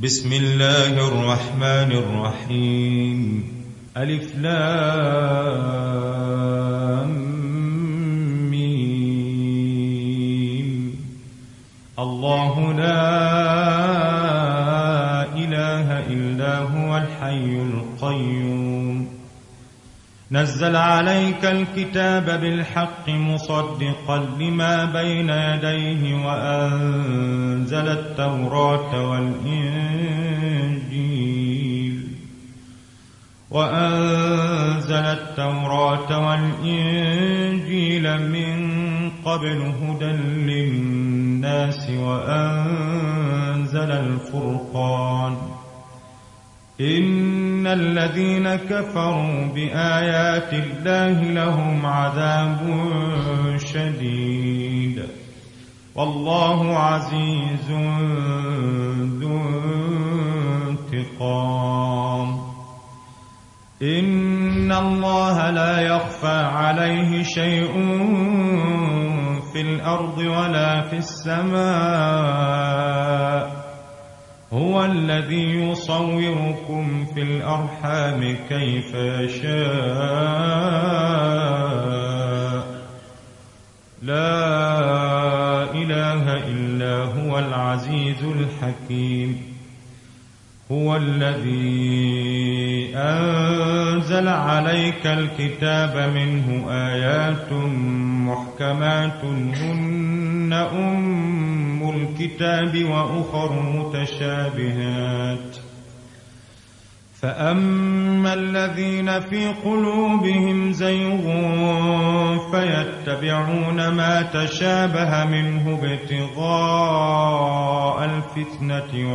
بسم الله الرحمن الرحيم. ألف لام ميم. الله لا إله إلا هو الحي القيوم. نزل عليك الكتاب بالحق مصدقا لما بين يديه وأنزل التوراة والإنجيل من قبل هدى للناس وأنزل الفرقان. إن الذين كفروا بآيات الله لهم عذاب شديد والله عزيز ذو انتقام. إن الله لا يخفى عليه شيء في الأرض ولا في السماء. هو الذي يصوركم في الأرحام كيف يشاء. لا إله إلا هو العزيز الحكيم. هو الذي أنزل عليك الكتاب منه آيات محكمات هن أم الكتاب وأخر متشابهات. فأما الذين في قلوبهم زيغ فيتبعون ما تشابه منه ابتغاء الفتنة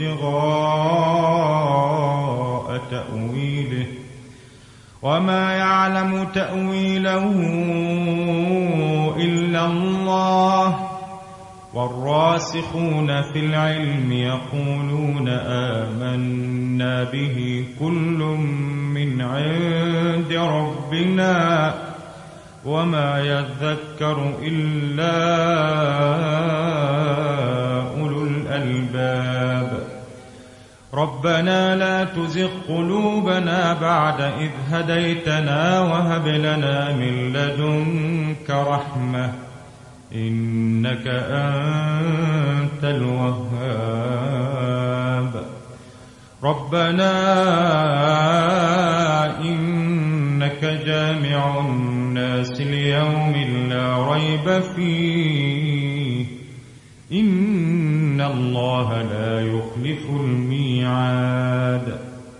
وابتغاء تأويله وما يعلم تأويله إلا الله. والراسخون في العلم يقولون آمنا به كل من عند ربنا وما يذكر إلا أولو الألباب. ربنا لا تزغ قلوبنا بعد إذ هديتنا وهب لنا من لدنك رحمة إنك أنت الوهاب. ربنا إنك جامع الناس ليوم لا ريب فيه إن الله لا يخلف الميعاد.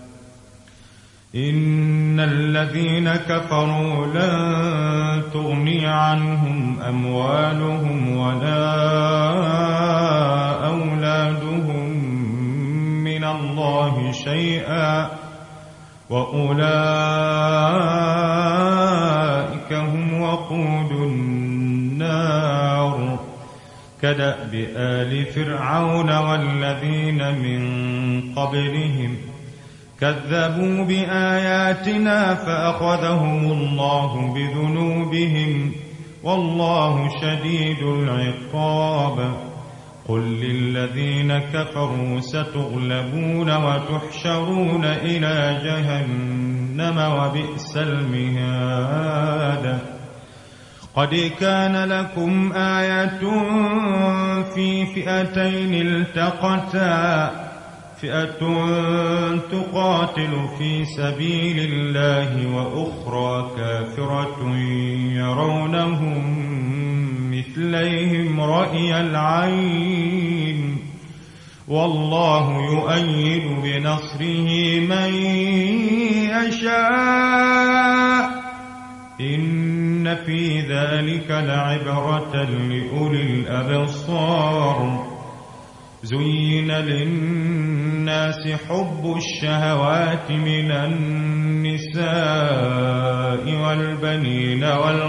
إن الذين كفروا لن تغني عنهم أموالهم ولا أولادهم من الله شيئا وأولئك هم وقود النار. كدأب آل فرعون والذين من قبلهم كذبوا بآياتنا فأخذهم الله بذنوبهم والله شديد العقاب. قل للذين كفروا ستغلبون وتحشرون إلى جهنم وبئس المهاد. قد كان لكم آية في فئتين التقتا فئة تقاتل في سبيل الله وأخرى كافرة يرونهم مثليهم رأي العين والله يؤيد بنصره من يشاء. إن في ذلك لعبرة لأولي الأبصار. زين للناس حب الشهوات من النساء والبنين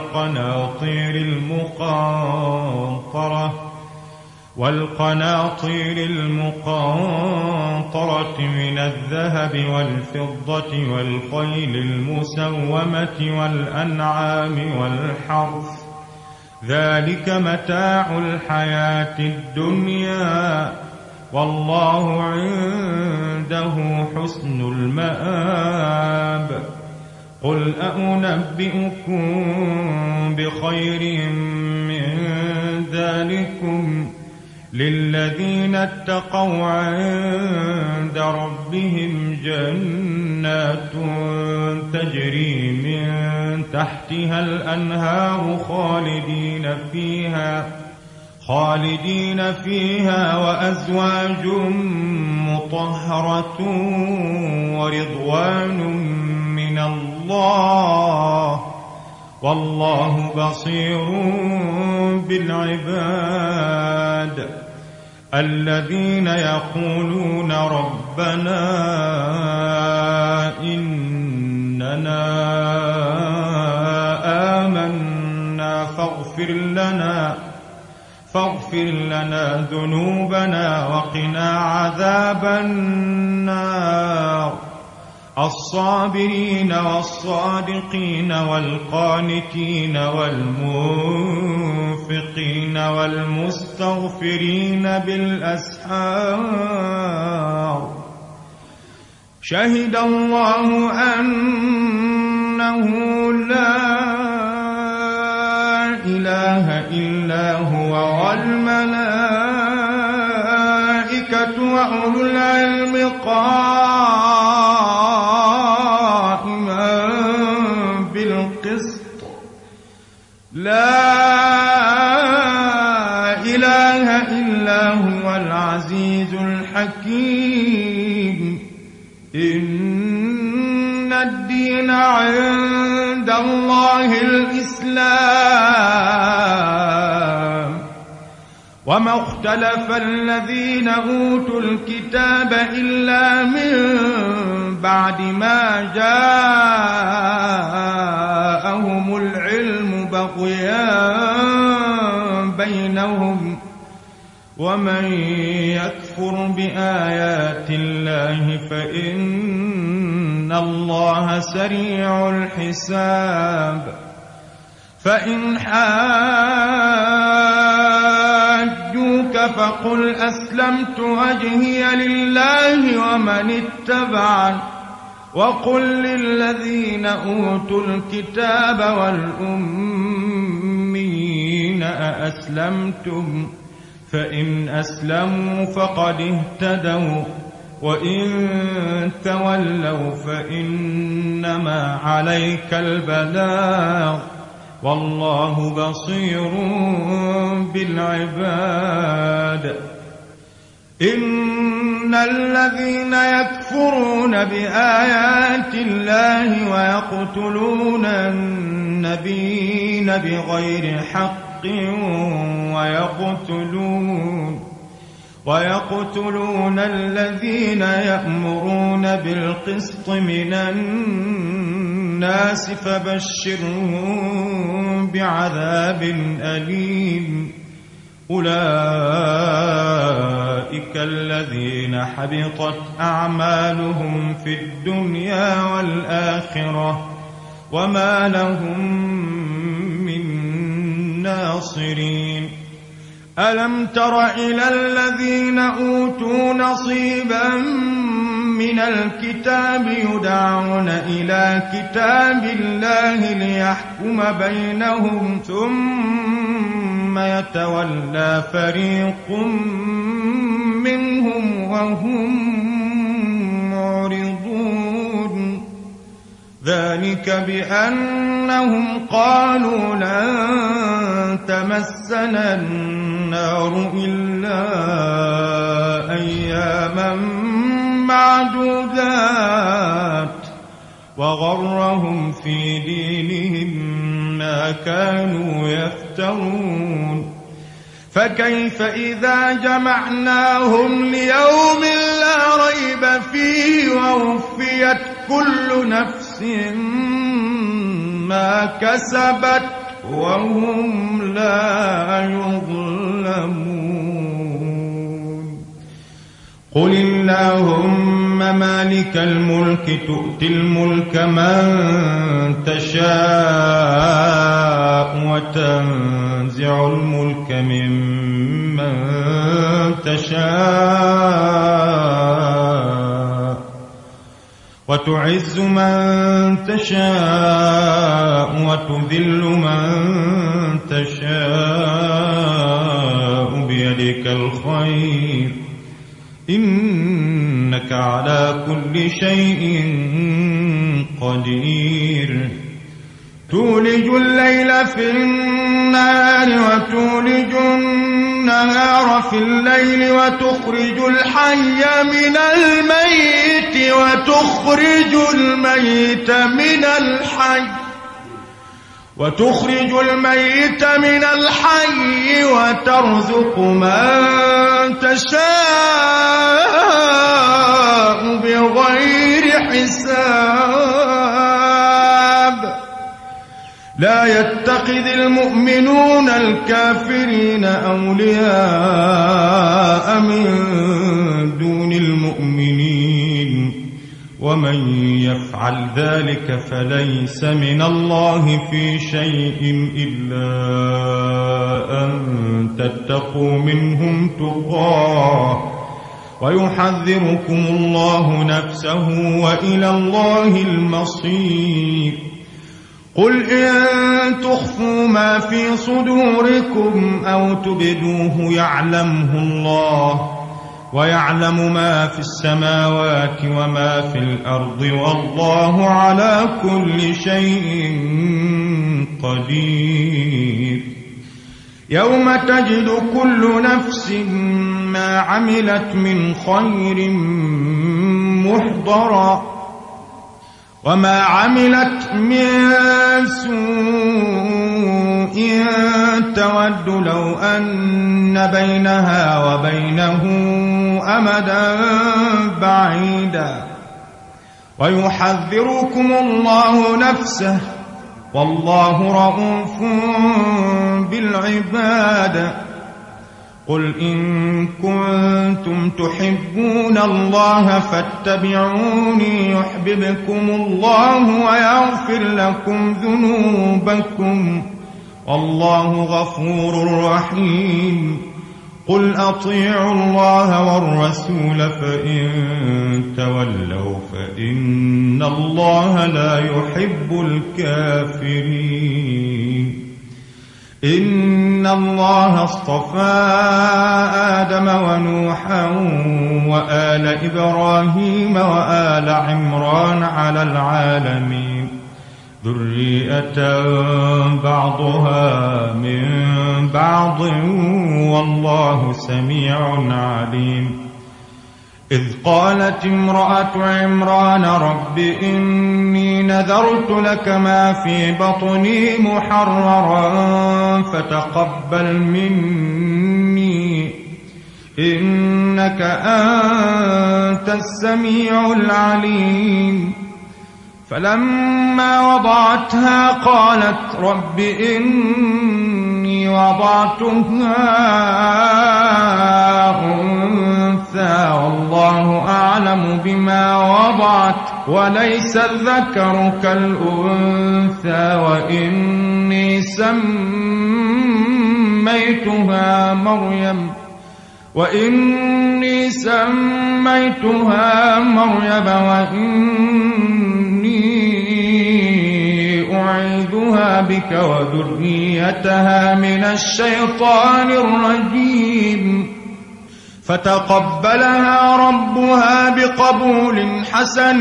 والقناطير المقنطرة من الذهب والفضة والخيل المسومة والأنعام والحرث ذلك متاع الحياة الدنيا والله عنده حسن المآب قل أنبئكم بخير من ذلكم للذين اتقوا عند ربهم جنات تجري من تحتها الأنهار خالدين فيها وأزواج مطهرة ورضوان من الله والله بصير بالعباد الذين يقولون ربنا إننا آمنا فاغفر لنا ذنوبنا وقنا عذاب النار الصابرين والصادقين والقانتين والمنفقين والمستغفرين بالأسحار شهد الله أنه لا إله إلا هو والملائكة وأولو العلم قائما بالقسط لا إله إلا هو العزيز الحكيم إن الدين عند الله الإسلام وما اختلف الذين أوتوا الكتاب إلا من بعد ما جاءهم العلم بغيا بينهم ومن يكفر بآيات الله فإن الله سريع الحساب فإن حاجوك فقل أسلمت وجهي لله ومن اتبعني وقل للذين أوتوا الكتاب والأميين أأسلمتم فإن أسلموا فقد اهتدوا وإن تولوا فإنما عليك البلاغ والله بصير بالعباد إن الذين يكفرون بآيات الله ويقتلون النبيين بغير حق ويقتلون الذين يأمرون بالقسط من الناس فبشرهم بعذاب أليم أولئك الذين حبطت أعمالهم في الدنيا والآخرة وما لهم من ناصرين ألم تر إلى الذين أوتوا نصيبا من الكتاب يدعون إلى كتاب الله ليحكم بينهم ثم يتولى فريق منهم وهم معرضون ذلك بأنهم قالوا لن تمسنا النار إلا أياما معدودات وغرهم في دينهم ما كانوا يفترون فكيف إذا جمعناهم ليوم لا ريب فيه ووفيت كل نفس ما كسبت وهم لا يظلمون قل اللهم مالك الملك تؤتي الملك من تشاء وتنزع الملك ممن تشاء وتعز من تشاء وتذل من تشاء بيدك الخير إنك على كل شيء قدير تولج الليل في النهار وتولج النهار في الليل وتخرج الحي من الميت وتخرج الميت من الحي وترزق من تشاء بغير حساب لا يتخذ المؤمنون الكافرين أولياء من دون المؤمنين ومن يفعل ذلك فليس من الله في شيء إلا أن تتقوا منهم تقاه ويحذركم الله نفسه وإلى الله المصير قل إن تخفوا ما في صدوركم أو تبدوه يعلمه الله ويعلم ما في السماوات وما في الأرض والله على كل شيء قدير يوم تجد كل نفس ما عملت من خير محضرا وما عملت من سوء تود لو أن بينها وبينه أمدا بعيدا ويحذركم الله نفسه والله رؤوف بالعباد قل إن كنتم تحبون الله فاتبعوني يحببكم الله ويغفر لكم ذنوبكم والله غفور رحيم قل أطيعوا الله والرسول فإن تولوا فإن الله لا يحب الكافرين إن الله اصطفى آدم ونوحا وآل إبراهيم وآل عمران على العالمين ذرية بعضها من بعض والله سميع عليم إذ قالت امرأة عمران رب إني نذرت لك ما في بطني محررا فتقبل مني إنك أنت السميع العليم فلما وضعتها قالت رب إني وضعتها أنثى والله أعلم بما وضعت وليس الذكر كالأنثى وإني سميتها مريم وإني أعيذها بك وذريتها من الشيطان الرجيم فتقبلها ربها بقبول حسن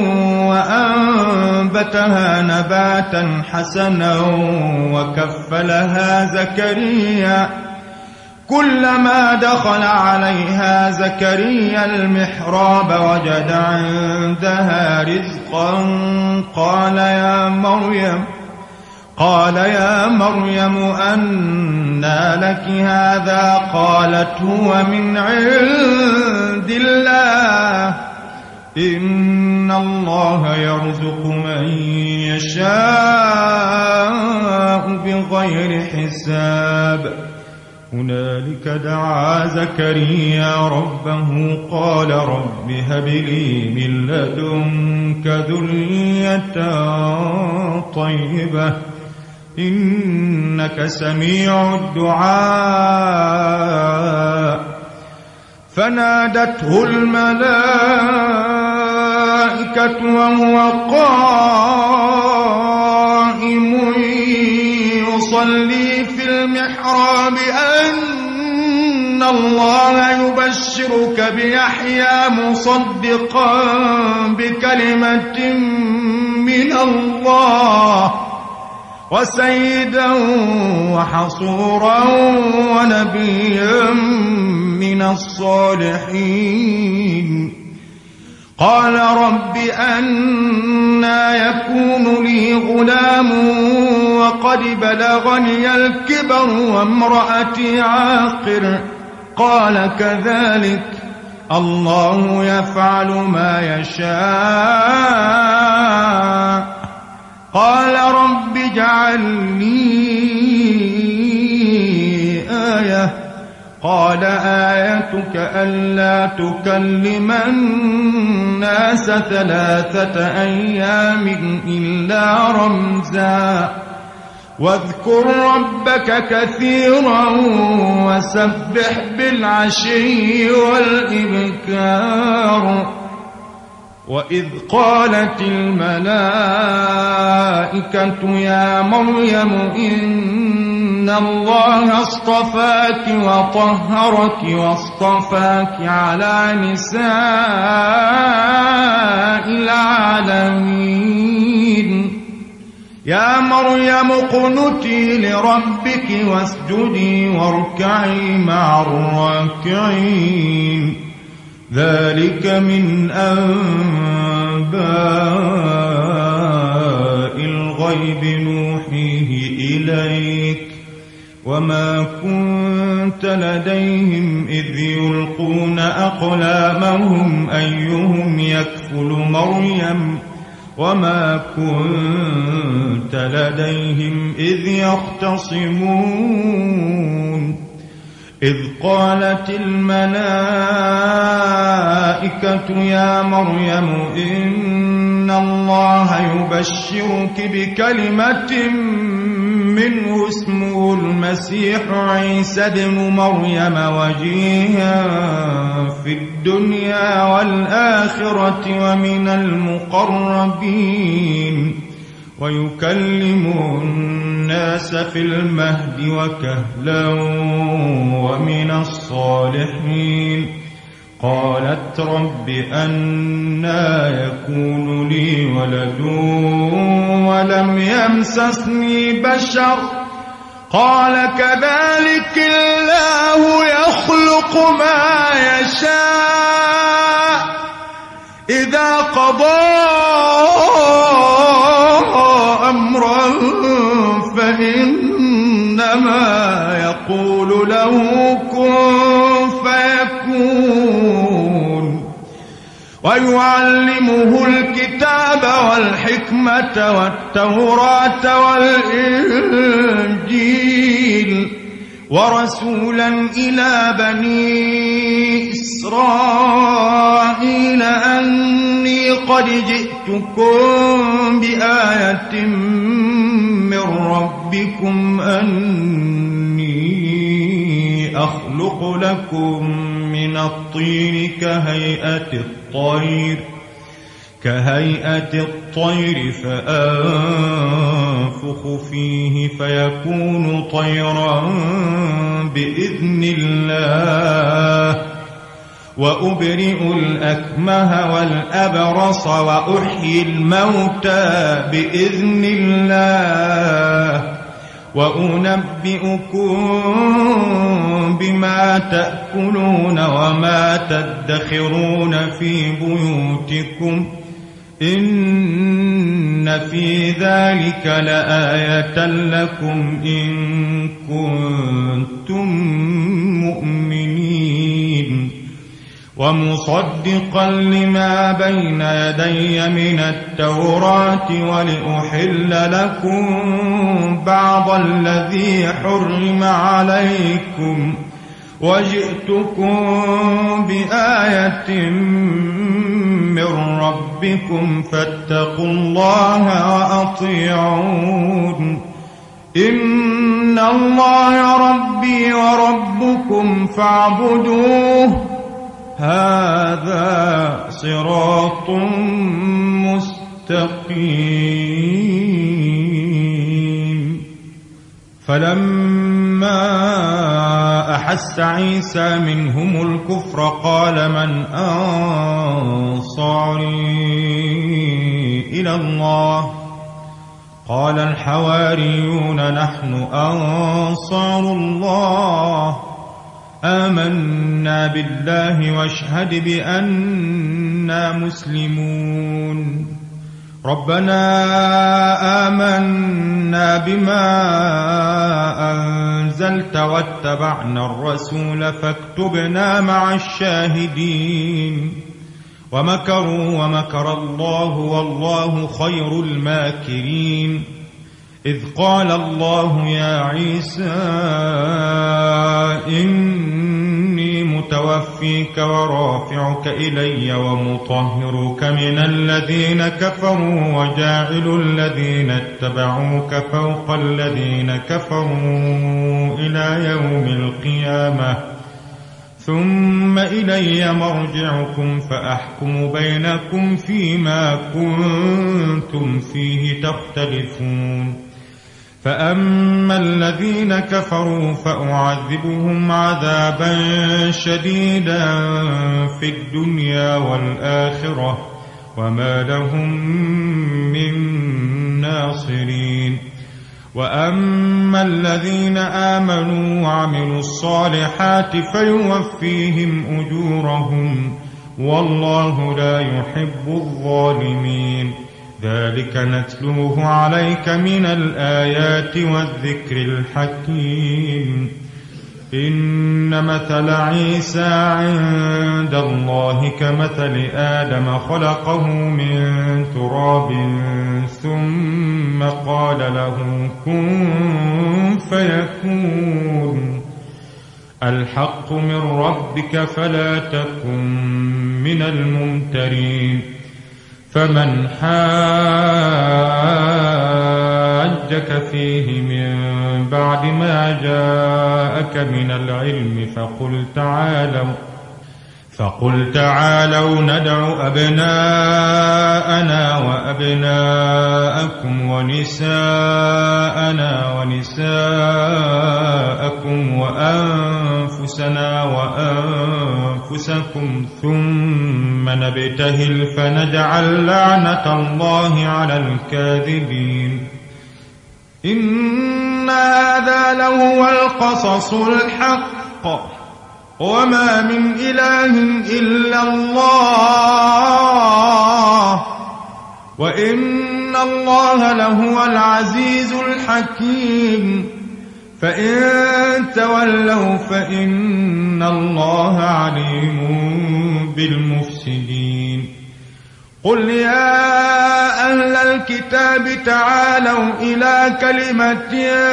وأنبتها نباتا حسنا وكفلها زكريا كلما دخل عليها زكريا المحراب وجد عندها رزقا قال يا مريم أنى لك هذا قالت هو من عند الله إن الله يرزق من يشاء بغير حساب هنالك دعا زكريا ربه قال رب هب لي من لدنك ذرية طيبة إنك سميع الدعاء فنادته الملائكة الملائكة وهو قائم يصلي في المحراب أن الله يبشرك بيحيى مصدقا بكلمة من الله وسيدا وحصورا ونبيا من الصالحين. قال رب أنى يكون لي غلام وقد بلغني الكبر وامرأتي عاقر. قال كذلك الله يفعل ما يشاء. قال رب اجعل لي آية. قال آيتك ألا تكلم الناس 3 أيام إلا رمزا واذكر ربك كثيرا وسبح بالعشي والإبكار. وإذ قالت الملائكة يا مريم إن الله اصطفاك وطهرك واصطفاك على نساء العالمين. يا مريم اقنتي لربك واسجدي واركعي مع الراكعين. ذلك من أنباء الغيب نوحيه إليك وما كنت لديهم إذ يلقون أقلامهم أيهم يكفل مريم وما كنت لديهم إذ يختصمون. إذ قالت الملائكة يا مريم إن الله يبشرك بكلمة منه اسمه المسيح عيسى بن مريم وجيها في الدنيا والآخرة ومن المقربين ويكلم الناس في المهد وكهلا ومن الصالحين. قالت رب أنى يكون لي ولد ولم يمسسني بشر. قال كذلك الله يخلق ما يشاء إذا قضى أمرا فإنما يقول له كن فيكون. ويعلمه الكتاب والحكمة والتوراة والإنجيل ورسولا إلى بني إسرائيل أني قد جئتكم بآية من ربكم أني أخلق لكم من الطين كهيئة الطير فأنفخ فيه فيكون طيرا بإذن الله وأبرئ الأكمه والأبرص وأحيي الموتى بإذن الله وأنبئكم بما تأكلون وما تدخرون في بيوتكم إن في ذلك لآية لكم إن كنتم مؤمنين. ومصدقا لما بين يدي من التوراة ولأحل لكم بعض الذي حرم عليكم وجئتكم بآية من ربكم فاتقوا الله وأطيعون. إن الله ربي وربكم فاعبدوه هذا صراط مستقيم. فلما أحس عيسى منهم الكفر قال من أنصاري إلى الله؟ قال الحواريون نحن أنصار الله، آمنا بالله واشهد بأننا مسلمون. ربنا آمنا بما أنزلت واتبعنا الرسول فاكتبنا مع الشاهدين. ومكروا ومكر الله والله خير الماكرين. إذ قال الله يا عيسى إني متوفيك ورافعك إلي ومطهرك من الذين كفروا وجاعل الذين اتبعوك فوق الذين كفروا إلى يوم القيامة، ثم إلي مرجعكم فأحكم بينكم فيما كنتم فيه تختلفون. فأما الذين كفروا فأعذبهم عذابا شديدا في الدنيا والآخرة وما لهم من ناصرين. وأما الذين آمنوا وعملوا الصالحات فيوفيهم أجورهم والله لا يحب الظالمين. ذلك نتلوه عليك من الآيات والذكر الحكيم. إن مثل عيسى عند الله كمثل آدم خلقه من تراب ثم قال له كن فيكون. الحق من ربك فلا تكن من الممترين. فمن حاجك فيه من بعد ما جاءك من العلم فقل تعالوا ندع أبناءنا وأبناءكم ونساءنا ونساءكم وأنفسنا وأنفسكم ثم نبتهل فنجعل لعنة الله على الكاذبين. إن هذا لهو القصص الحق وما من إله إلا الله وإن الله لهو العزيز الحكيم. فإن تولوا فإن الله عليم بالمفسدين. قل يا أهل الكتاب تعالوا إلى كلمة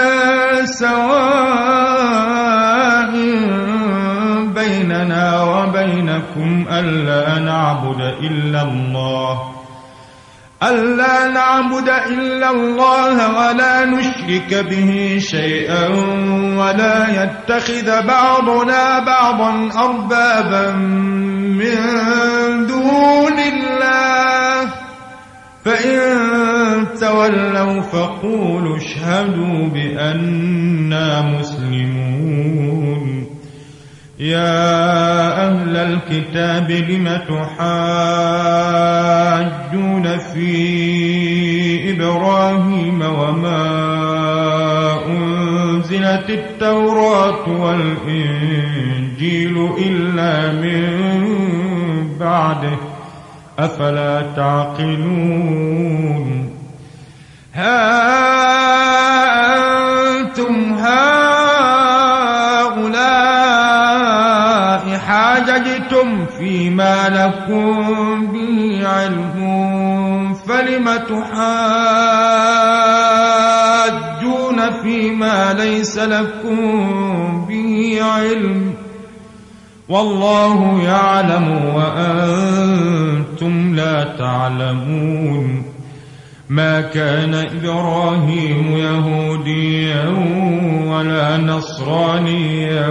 سواء بيننا وبينكم ألا نعبد إلا الله ولا نشرك به شيئا ولا يتخذ بعضنا بعضا أربابا من دون الله. فإن تولوا فقولوا اشهدوا بأننا مسلمون. يا أهل الكتاب لم تحاجون في إبراهيم وما أنزلت التوراة والإنجيل إلا من بعده أفلا تعقلون. ها أنتم هؤلاء حاججتم فيما لكم به علم فلم تحاجون فيما ليس لكم به علم والله يعلم وأنتم لا تعلمون. ما كان إبراهيم يهوديا ولا نصرانيا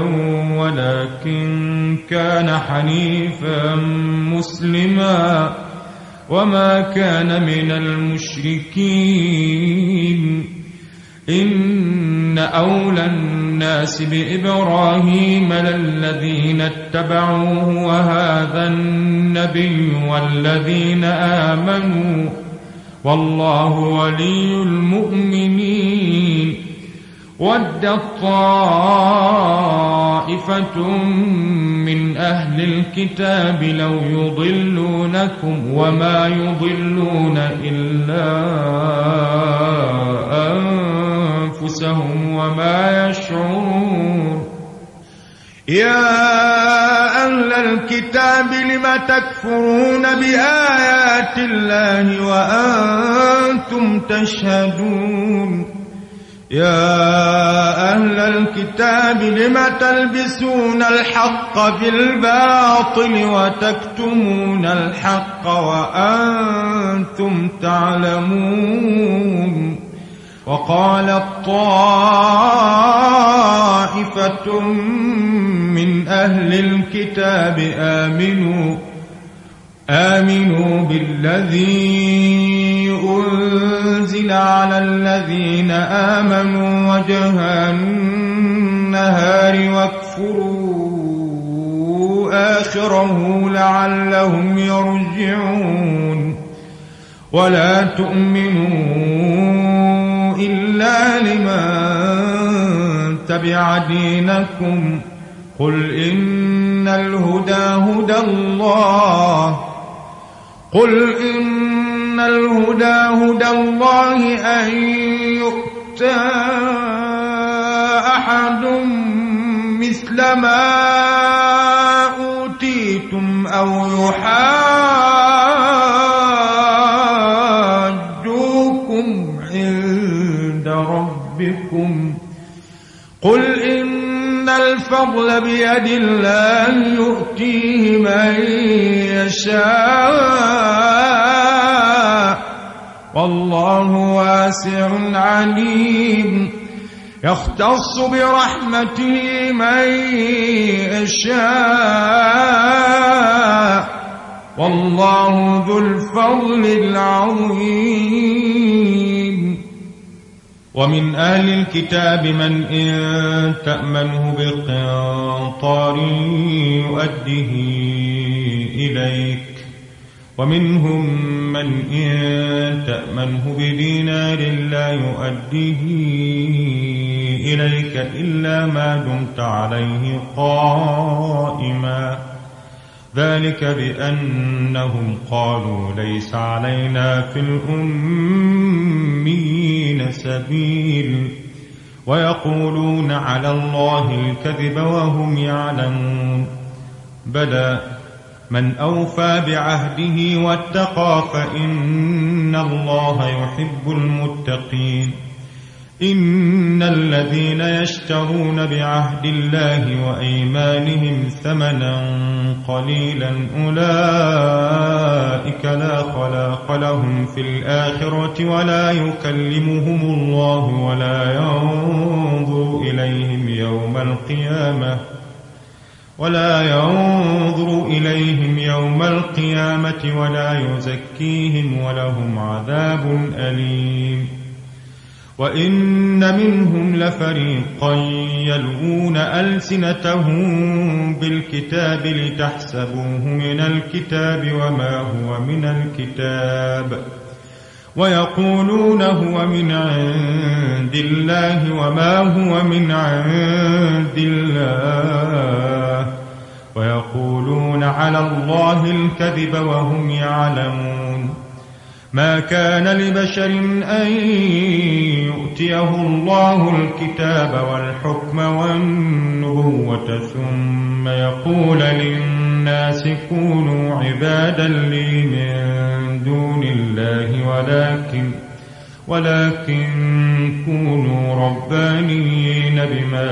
ولكن كان حنيفا مسلما وما كان من المشركين. إن أولى الناس بإبراهيم للذين اتبعوه وهذا النبي والذين آمنوا والله ولي المؤمنين. ودت طائفة من أهل الكتاب لو يضلونكم وما يضلون إلا أنفسهم وما يشعرون. يا أهل الكتاب لم تكفرون بآيات الله وأنتم تشهدون. يا أهل الكتاب لم تلبسون الحق بالباطل وتكتمون الحق وأنتم تعلمون. وقالت طائفة من أهل الكتاب آمنوا بالذي أنزل على الذين آمنوا وجه النهار واكفروا آخره لعلهم يرجعون. ولا تؤمنوا إلا لمن تبع دينكم. قل إن الهدى هدى الله أن يؤتى أحد مثل ما أوتيتم أو يحاجوكم عند ربكم. قل إن الفضل بيد الله يؤتيه من يشاء والله واسع عليم. يختص برحمته من يشاء والله ذو الفضل العظيم. ومن أهل الكتاب من إن تأمنه بقنطار يؤديه إليك ومنهم من إن تأمنه بدينار لا يؤديه إليك إلا ما دمت عليه قائما. ذلك بأنهم قالوا ليس علينا في الأميين سبيل ويقولون على الله الكذب وهم يعلمون. بلى من أوفى بعهده واتقى فإن الله يحب المتقين. إن الذين يشترون بعهد الله وأيمانهم ثمنا قليلا أولئك لا خلاق لهم في الآخرة ولا يكلمهم الله ولا ينظر إليهم يوم القيامة ولا يزكيهم ولهم عذاب أليم. وإن منهم لفريقا يلوون ألسنتهم بالكتاب لتحسبوه من الكتاب وما هو من الكتاب ويقولون هو من عند الله وما هو من عند الله ويقولون على الله الكذب وهم يعلمون. ما كان لبشر أن يؤتيه الله الكتاب والحكم والنبوة ثم يقول للناس كونوا عبادا لي من دون الله ولكن كونوا ربانيين بما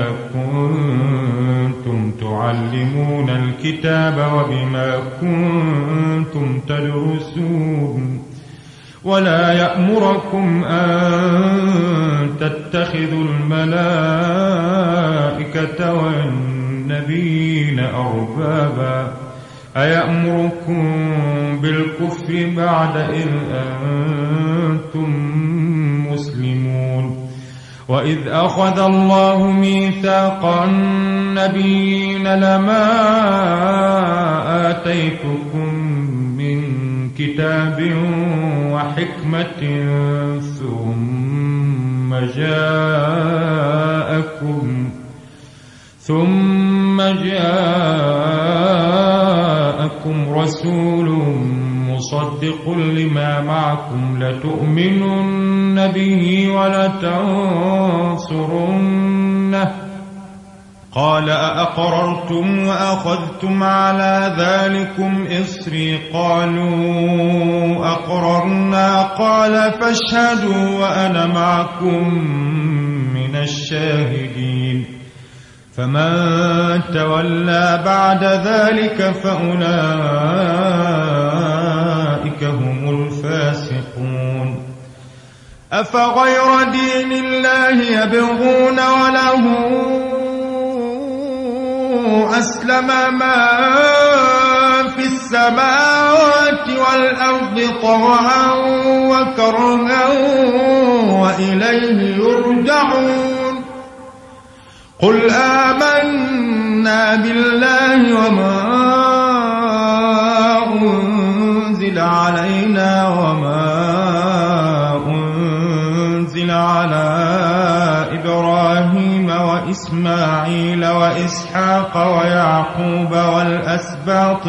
كنتم تعلمون الكتاب وبما كنتم تدرسون. ولا يأمركم أن تتخذوا الملائكة والنبيين أربابا أيأمركم بالكفر بعد إذ أنتم مسلمون وإذ أخذ الله ميثاق النبيين لما آتيتكم من كتاب وحكمة ثم جاءكم رسول مصدق لما معكم لتؤمنن به ولتنصرنه قال أأقررتم وأخذتم على ذلكم إصري قالوا أقررنا قال فاشهدوا وأنا معكم من الشاهدين فمن تولى بعد ذلك فأولئك هم الفاسقون أفغير دين الله يبغون وله أسلم ما في السماوات والأرض طوعا وكرها وإليه يرجعون قل آمنا بالله وما أنزل علينا وما أنزل على إبراهيم وإسماعيل وإسحاق ويعقوب والأسباط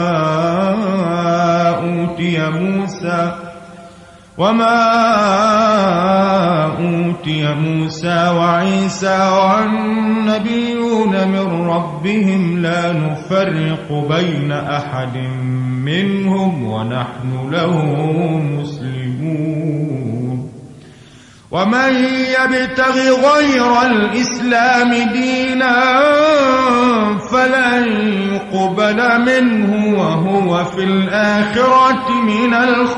وما أوتي موسى وعيسى والنبيون من ربهم لا نفرق بين أحد منهم ونحن له مسلمون ومن يبتغ غير الإسلام دينا فلن يقبل منه وهو في الآخرة من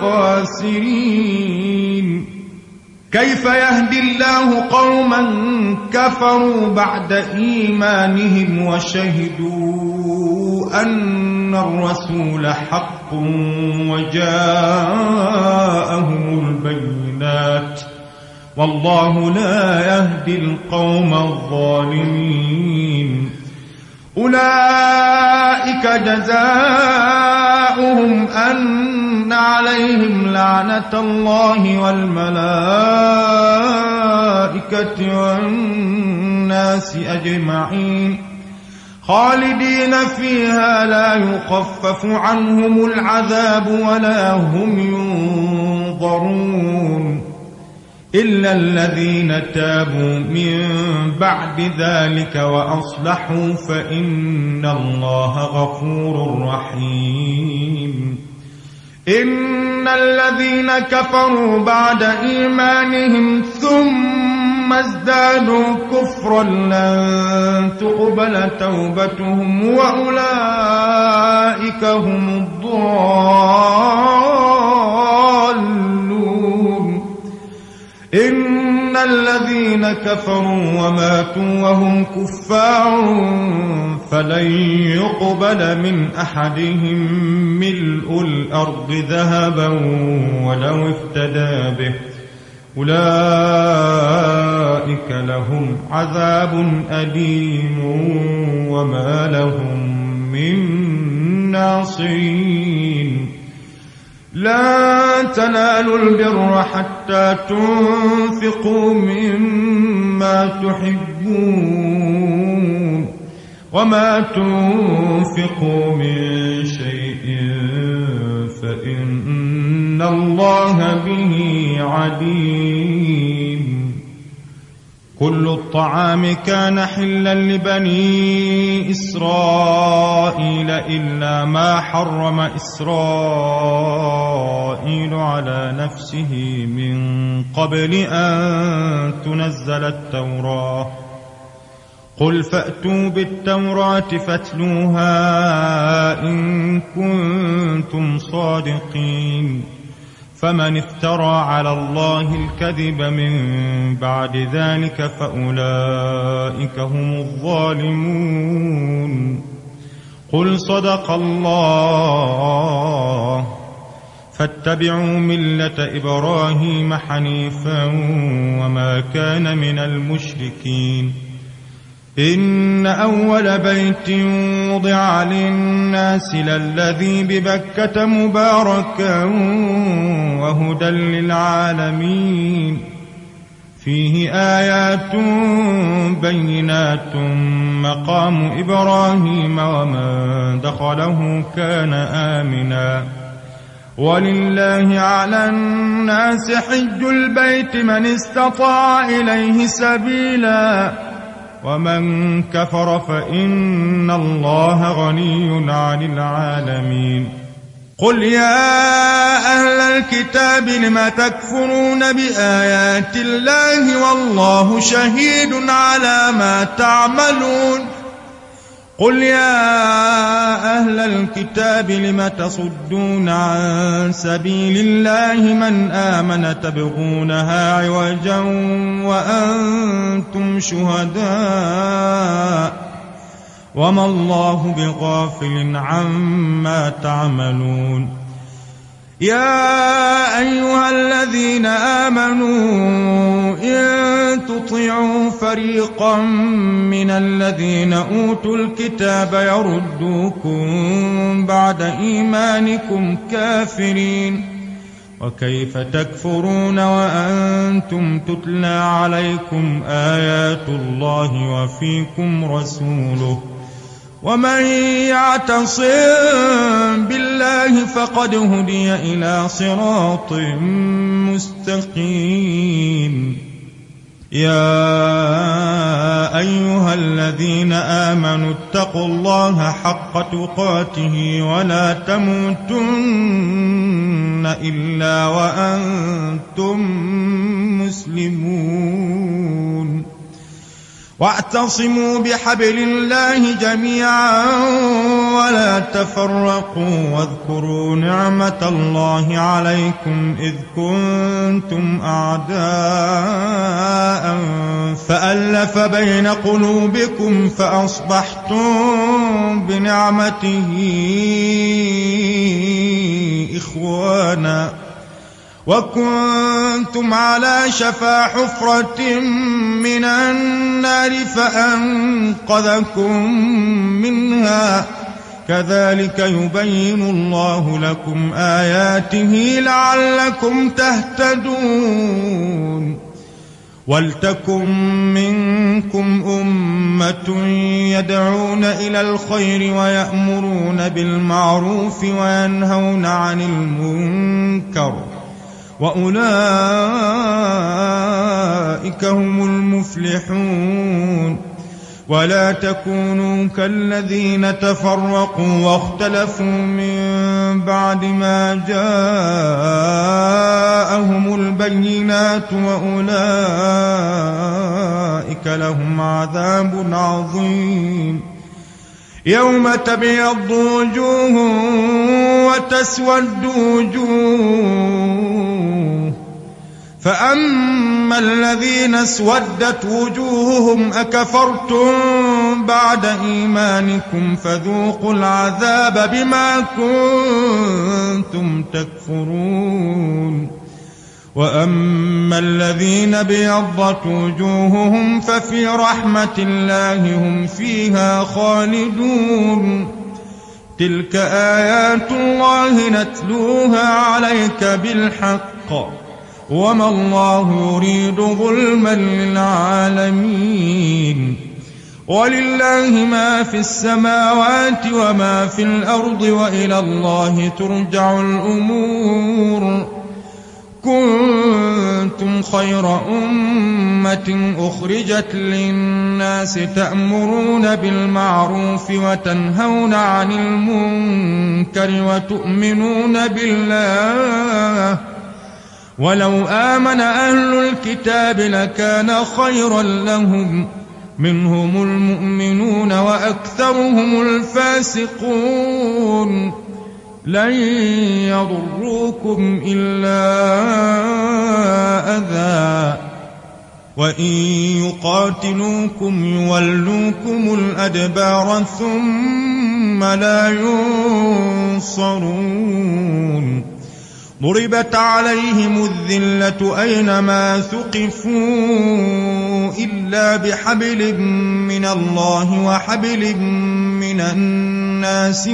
الخاسرين كيف يهدي الله قوما كفروا بعد إيمانهم وشهدوا أن الرسول حق وجاءهم البينات والله لا يهدي القوم الظالمين أولئك جزاؤهم أن عليهم لعنة الله والملائكة والناس أجمعين خالدين فيها لا يخفف عنهم العذاب ولا هم ينظرون إلا الذين تابوا من بعد ذلك وأصلحوا فإن الله غفور رحيم إن الذين كفروا بعد إيمانهم ثم ازدادوا كفرا لن تقبل توبتهم وأولئك هم الضالون إن الذين كفروا وماتوا وهم كفار فلن يقبل من أحدهم ملء الأرض ذهبا ولو افتدى به أولئك لهم عذاب أليم وما لهم من ناصرين لا تنالوا البر حتى تنفقوا مما تحبون وما تنفقوا من شيء فإن الله به عليم كل الطعام كان حلا لبني إسرائيل إلا ما حرم إسرائيل على نفسه من قبل أن تنزل التوراة قل فأتوا بالتوراة فاتلوها إن كنتم صادقين فمن افترى على الله الكذب من بعد ذلك فأولئك هم الظالمون قل صدق الله. فاتبعوا ملة إبراهيم حنيفا وما كان من المشركين. إن أول بيت وضع للناس للذي ببكة مباركا وهدى للعالمين، فيه آيات بينات مقام إبراهيم ومن دخله كان آمنا. ولله على الناس حج البيت من استطاع إليه سبيلا ومن كفر فإن الله غني عن العالمين. قل يا أهل الكتاب لم تكفرون بآيات الله والله شهيد على ما تعملون. قل يا أهل الكتاب لم تصدون عن سبيل الله من آمن تبغونها عوجا وأنتم شهداء وما الله بغافل عما تعملون. يا أيها الذين آمنوا إن تطيعوا فريقا من الذين أوتوا الكتاب يردوكم بعد إيمانكم كافرين، وكيف تكفرون وأنتم تتلى عليكم آيات الله وفيكم رسوله. ومن يعتصم بالله فقد هدي إلى صراط مستقيم. يا أيها الذين آمنوا اتقوا الله حق تقاته ولا تموتن إلا وأنتم مسلمون. واعتصموا بحبل الله جميعا ولا تفرقوا واذكروا نعمة الله عليكم إذ كنتم أعداء فألف بين قلوبكم فأصبحتم بنعمته إخوانا وكنتم على شفا حفرة من النار فأنقذكم منها. كذلك يبين الله لكم آياته لعلكم تهتدون. ولتكن منكم أمة يدعون إلى الخير ويأمرون بالمعروف وينهون عن المنكر وأولئك هم المفلحون. ولا تكونوا كالذين تفرقوا واختلفوا من بعد ما جاءهم البينات وأولئك لهم عذاب عظيم. يوم تبيض وجوه وتسود وجوه، فأما الذين اسودت وجوههم أكفرتم بعد إيمانكم فذوقوا العذاب بما كنتم تكفرون. وأما الذين بيضت وجوههم ففي رحمة الله هم فيها خالدون. تلك آيات الله نتلوها عليك بالحق وما الله يريد ظلما للعالمين. ولله ما في السماوات وما في الأرض وإلى الله ترجع الأمور. كنتم خير أمة أخرجت للناس تأمرون بالمعروف وتنهون عن المنكر وتؤمنون بالله. ولو آمن أهل الكتاب لكان خيرا لهم منهم المؤمنون وأكثرهم الفاسقون. لن يضروكم إلا أذى وإن يقاتلوكم يولوكم الأدبار ثم لا ينصرون ضربت عليهم الذلة أينما ثقفوا إلا بحبل من الله وحبل من الناس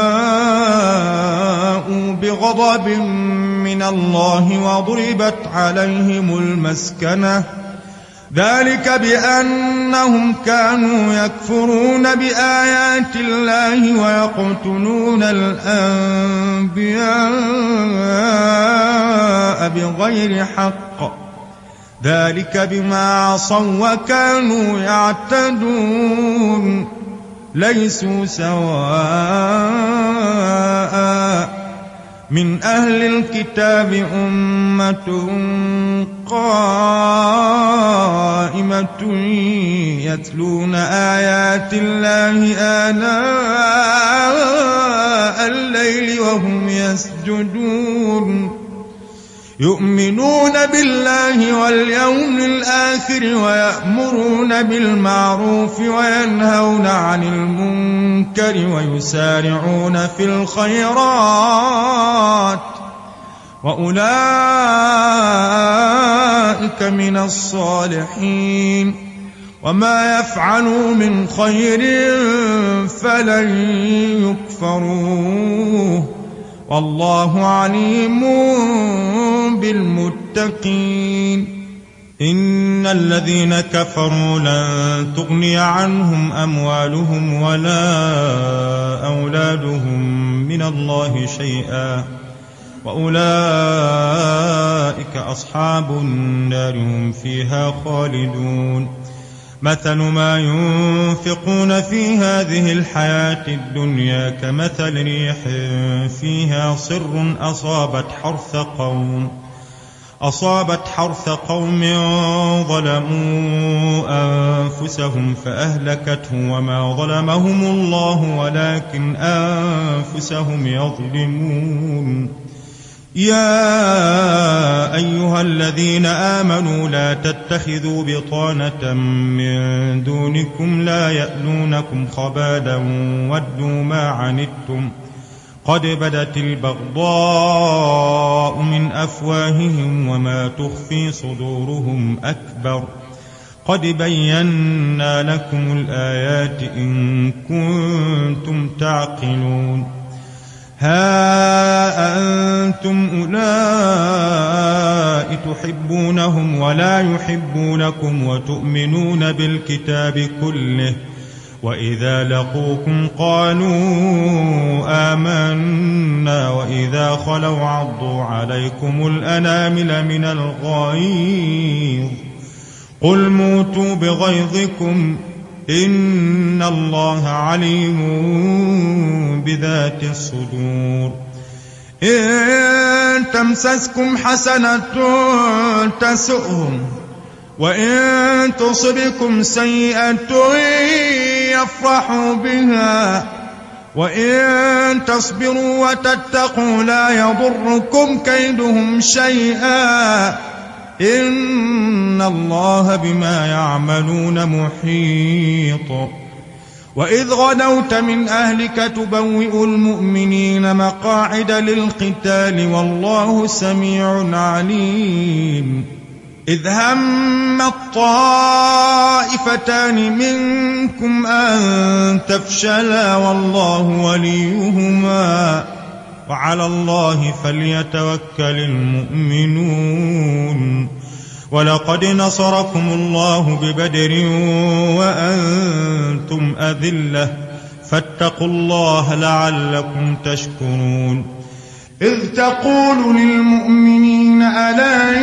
وباءوا بغضب من الله وضربت عليهم المسكنة ذلك بأنهم كانوا يكفرون بآيات الله ويقتلون الأنبياء بغير حق ذلك بما عصوا وكانوا يعتدون ليسوا سواء من أهل الكتاب أمة قائمة يتلون آيات الله آناء الليل وهم يسجدون يؤمنون بالله واليوم الآخر ويأمرون بالمعروف وينهون عن المنكر ويسارعون في الخيرات وأولئك من الصالحين وما يفعلوا من خير فلن يكفروه والله عليم بالمتقين إن الذين كفروا لن تغني عنهم أموالهم ولا أولادهم من الله شيئا وأولئك أصحاب النار هم فيها خالدون مثل ما ينفقون في هذه الحياة الدنيا كمثل ريح فيها صر أصابت حرث قوم ظلموا أنفسهم فأهلكته وما ظلمهم الله ولكن أنفسهم يظلمون يا أيها الذين آمنوا لا تتخذوا بطانة من دونكم لا يألونكم خبالا ودوا ما عنتم قد بدت البغضاء من أفواههم وما تخفي صدورهم أكبر قد بينا لكم الآيات إن كنتم تعقلون ها أنتم أولئك تحبونهم ولا يحبونكم وتؤمنون بالكتاب كله وإذا لقوكم قالوا آمنا وإذا خلوا عضوا عليكم الأنامل من الغيظ قل موتوا بغيظكم إن الله عليم بذات الصدور إن تمسسكم حسنة تسؤهم وإن تصبكم سيئة يفرحوا بها وإن تصبروا وتتقوا لا يضركم كيدهم شيئا إن الله بما يعملون محيط وإذ غدوت من أهلك تبوئ المؤمنين مقاعد للقتال والله سميع عليم إذ هم الطائفتان منكم أن تفشلا والله وليهما وعلى الله فليتوكل المؤمنون ولقد نصركم الله ببدر وأنتم أذلة فاتقوا الله لعلكم تشكرون إذ تقول للمؤمنين ألا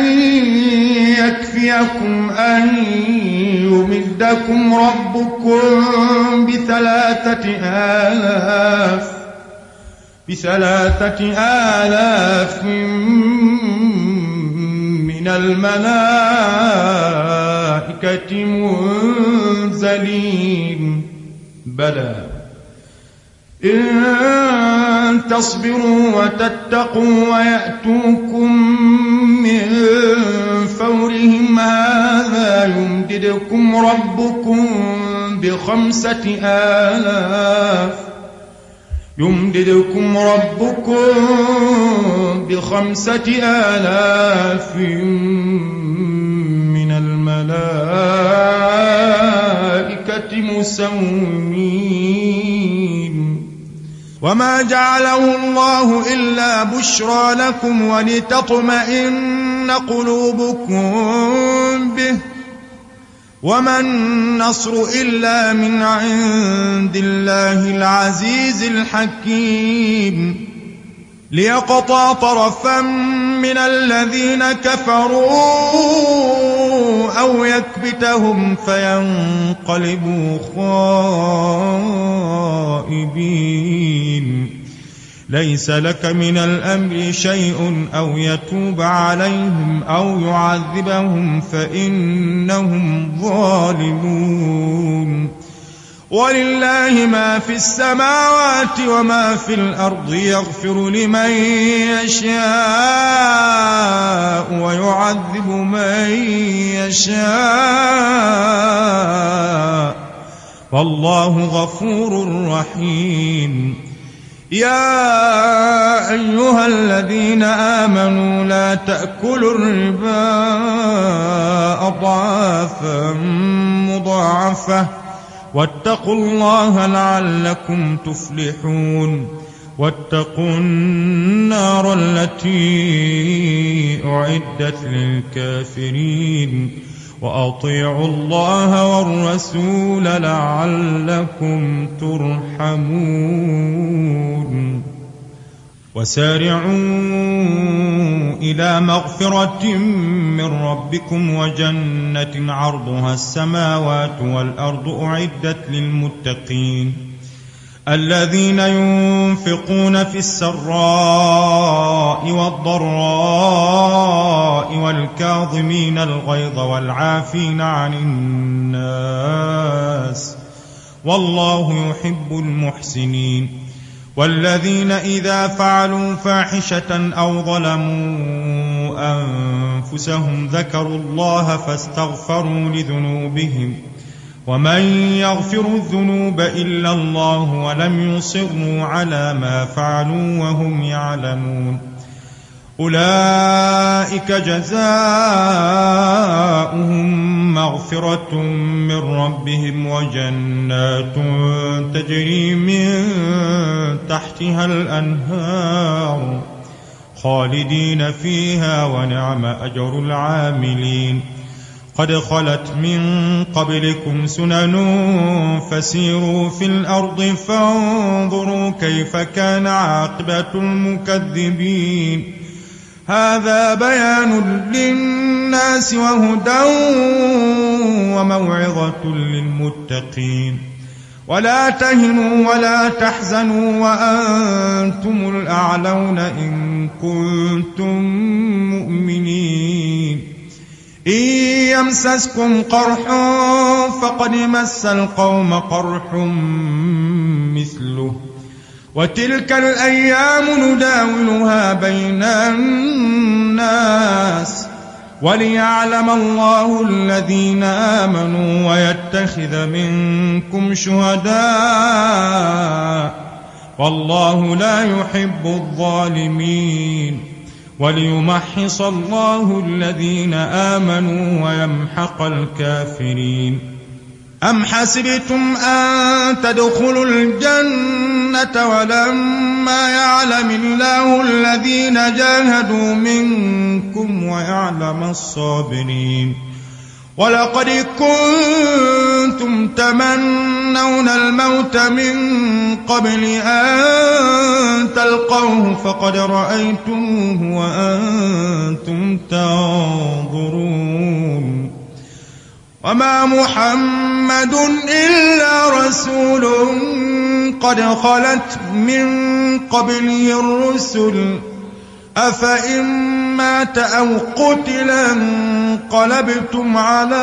يكفيكم أن يمدكم ربكم بثلاثة آلاف من الملائكة منزلين بلى إن تصبروا وتتقوا ويأتوكم من فورهم هذا يمددكم ربكم ب5,000 من الملائكة مسومين. وما جعله الله إلا بشرى لكم ولتطمئن قلوبكم به، وما النصر إلا من عند الله العزيز الحكيم، ليقطع طرفا من الذين كفروا أو يكبتهم فينقلبوا خائبين. ليس لك من الأمر شيء أو يتوب عليهم أو يعذبهم فإنهم ظالمون. ولله ما في السماوات وما في الأرض، يغفر لمن يشاء ويعذب من يشاء، والله غفور رحيم. يا أيها الذين آمنوا لا تأكلوا الربا أضعافا مضاعفة، واتقوا الله لعلكم تفلحون. واتقوا النار التي أعدت للكافرين، وأطيعوا الله والرسول لعلكم ترحمون. وسارعوا إلى مغفرة من ربكم وجنة عرضها السماوات والأرض أعدت للمتقين، الذين ينفقون في السراء والضراء والكاظمين الغيظ والعافين عن الناس، والله يحب المحسنين. والذين إذا فعلوا فاحشة أو ظلموا أنفسهم ذكروا الله فاستغفروا لذنوبهم، ومن يغفر الذنوب إلا الله، ولم يصروا على ما فعلوا وهم يعلمون. أولئك جزاؤهم مغفرة من ربهم وجنات تجري من تحتها الأنهار خالدين فيها، ونعم أجر العاملين. قد خلت من قبلكم سنن فسيروا في الأرض فانظروا كيف كان عاقبة المكذبين. هذا بيان للناس وهدى وموعظة للمتقين. ولا تهنوا ولا تحزنوا وأنتم الأعلون إن كنتم مؤمنين. إن يمسسكم قرح فقد مس القوم قرح مثله، وتلك الأيام نداولها بين الناس، وليعلم الله الذين آمنوا ويتخذ منكم شهداء، والله لا يحب الظالمين. وليمحص الله الذين آمنوا ويمحق الكافرين. أم حسبتم أن تدخلوا الجنة ولما يعلم الله الذين جاهدوا منكم ويعلم الصابرين؟ ولقد كنتم تمنون الموت من قبل أن تلقوه فقد رأيتموه وأنتم تنظرون. وما محمد إلا رسول قد خلت من قبله الرسل، أفإن مات أو قتل انقلبتم على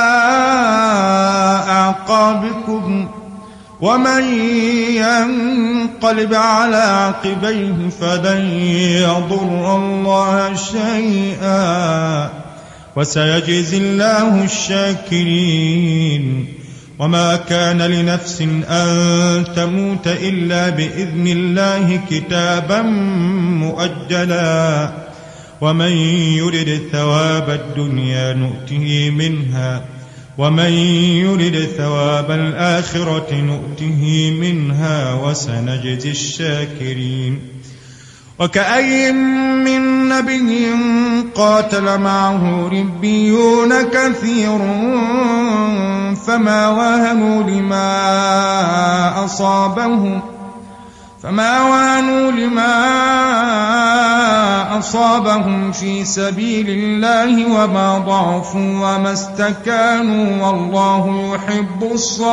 أعقابكم، ومن ينقلب على عقبيه فلن يضر الله شيئا، وسيجزي الله الشاكرين. وما كان لنفس أن تموت إلا بإذن الله كتابا مؤجلا ومن يرد ثواب الدنيا نؤته منها ومن يرد ثواب الآخرة نؤته منها وسنجزي الشاكرين. وكأي من نبي قاتل معه ربيون كثير فما وهنوا لما أصابهم في سبيل الله وما ضعفوا وما استكانوا والله يحب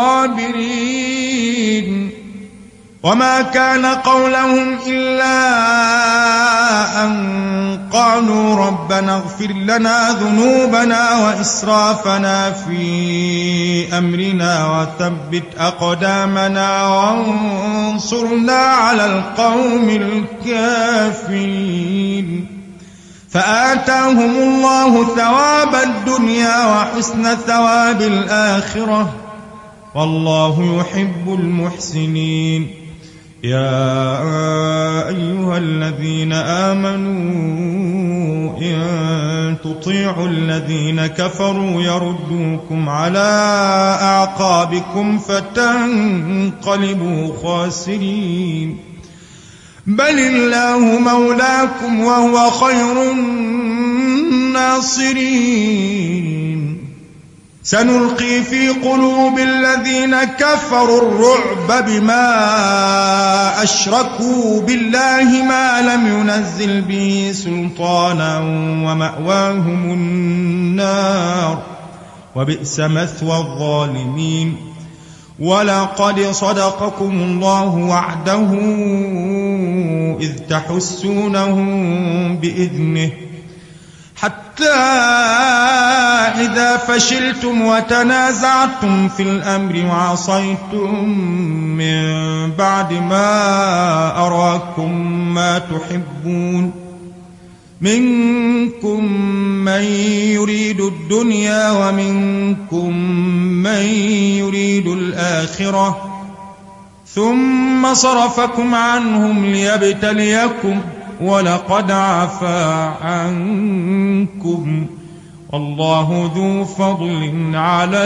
الصابرين. وما كان قولهم إلا أن قالوا ربنا اغفر لنا ذنوبنا وإسرافنا في أمرنا وثبت أقدامنا وانصرنا على القوم الكافرين. فآتاهم الله ثواب الدنيا وحسن ثواب الآخرة والله يحب المحسنين. يا أيها الذين آمنوا إن تطيعوا الذين كفروا يردوكم على أعقابكم فتنقلبوا خاسرين. بل الله مولاكم وهو خير الناصرين. سنلقي في قلوب الذين كفروا الرعب بما أشركوا بالله ما لم ينزل به سلطانا ومأواهم النار وبئس مثوى الظالمين. ولقد صدقكم الله وعده إذ تحسونهم بإذنه حتى إذا فشلتم وتنازعتم في الأمر وعصيتم من بعد ما أراكم ما تحبون منكم من يريد الدنيا ومنكم من يريد الآخرة ثم صرفكم عنهم ليبتليكم ولقد عفا عنكم والله ذو فضل على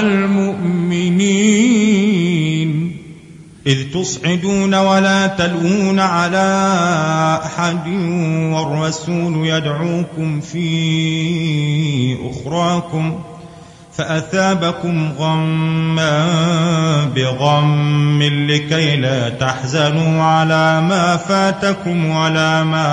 المؤمنين. إذ تصعدون ولا تلوون على أحد والرسول يدعوكم في أخراكم فأثابكم غما بغم لكي لا تحزنوا على ما فاتكم ولا ما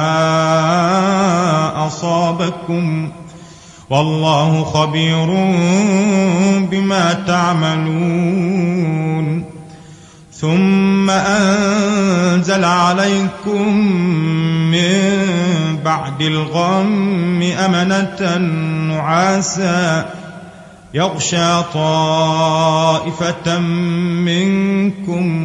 أصابكم والله خبير بما تعملون. ثم أنزل عليكم من بعد الغم أمنة نعاسا يغشى طائفة منكم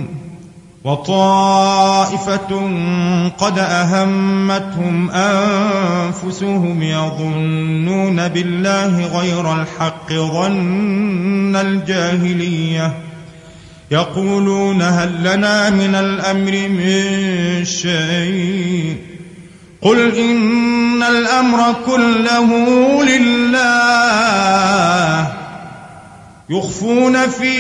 وطائفة قد أهمتهم أنفسهم يظنون بالله غير الحق ظن الجاهلية يقولون هل لنا من الأمر من شيء قل إن الأمر كله لله يخفون في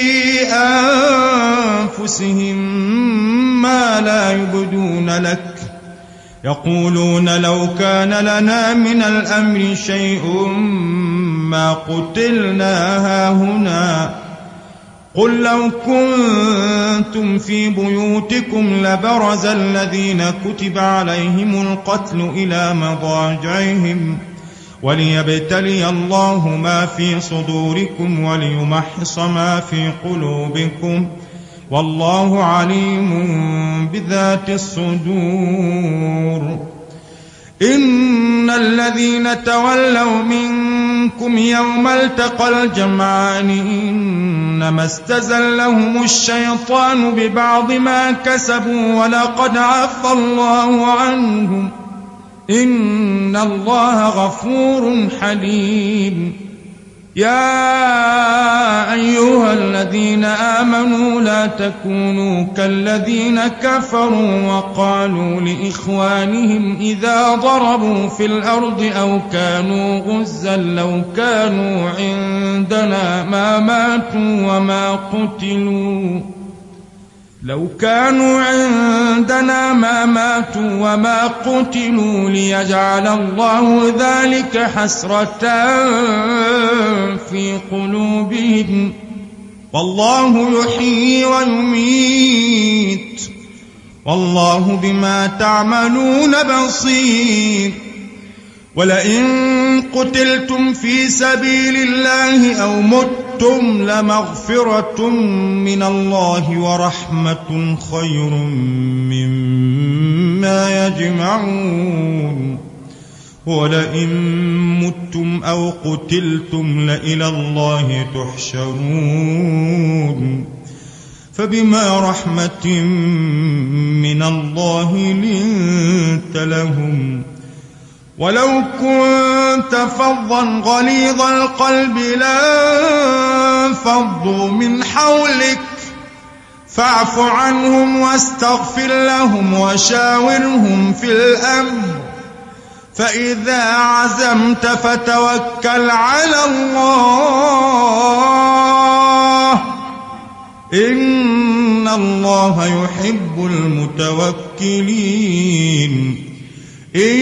أنفسهم ما لا يبدون لك يقولون لو كان لنا من الأمر شيء ما قتلنا هاهنا قل لو كنتم في بيوتكم لبرز الذين كتب عليهم القتل إلى مضاجعهم وليبتلي الله ما في صدوركم وليمحص ما في قلوبكم والله عليم بذات الصدور. إن الذين تولوا منكم يوم التقى الجمعان إنما استزلهم الشيطان ببعض ما كسبوا ولقد عفى الله عنهم إن الله غفور حليم. يا أيها الذين آمنوا لا تكونوا كالذين كفروا وقالوا لإخوانهم إذا ضربوا في الأرض أو كانوا غزا لو كانوا عندنا ما ماتوا وما قتلوا ليجعل الله ذلك حسرة في قلوبهم والله يحيي ويميت والله بما تعملون بصير. ولئن قتلتم في سبيل الله أو متم لمغفرة من الله ورحمة خير مما يجمعون. ولئن متم أو قتلتم لإلى الله تحشرون. فبما رحمة من الله لنت لهم ولو كنت فظا غليظ القلب لانفضوا من حولك فاعف عنهم واستغفر لهم وشاورهم في الأمر فإذا عزمت فتوكل على الله إن الله يحب المتوكلين. إن